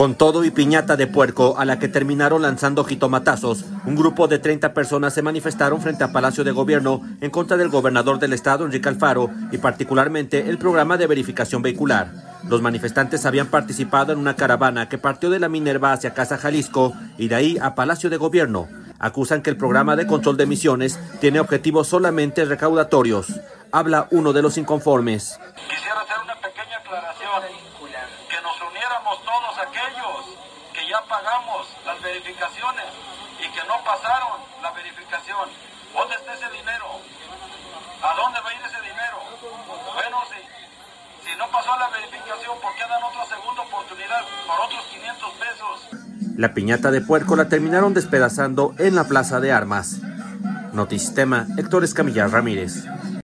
Con todo y piñata de puerco a la que terminaron lanzando jitomatazos, un grupo de 30 personas se manifestaron frente a Palacio de Gobierno en contra del gobernador del estado, Enrique Alfaro, y particularmente el programa de verificación vehicular. Los manifestantes habían participado en una caravana que partió de la Minerva hacia Casa Jalisco y de ahí a Palacio de Gobierno. Acusan que el programa de control de emisiones tiene objetivos solamente recaudatorios. Habla uno de los inconformes. Quisiera hacer una pequeña aclaración, que nos uniéramos todos aquellos que ya pagamos las verificaciones y que no pasaron la verificación. ¿Dónde está ese dinero? ¿A dónde va a ir ese dinero? Bueno, si no pasó la verificación, ¿por qué dan otra segunda oportunidad por otros 500 pesos? La piñata de puerco la terminaron despedazando en la Plaza de Armas. Notisistema, Héctor Escamilla Ramírez.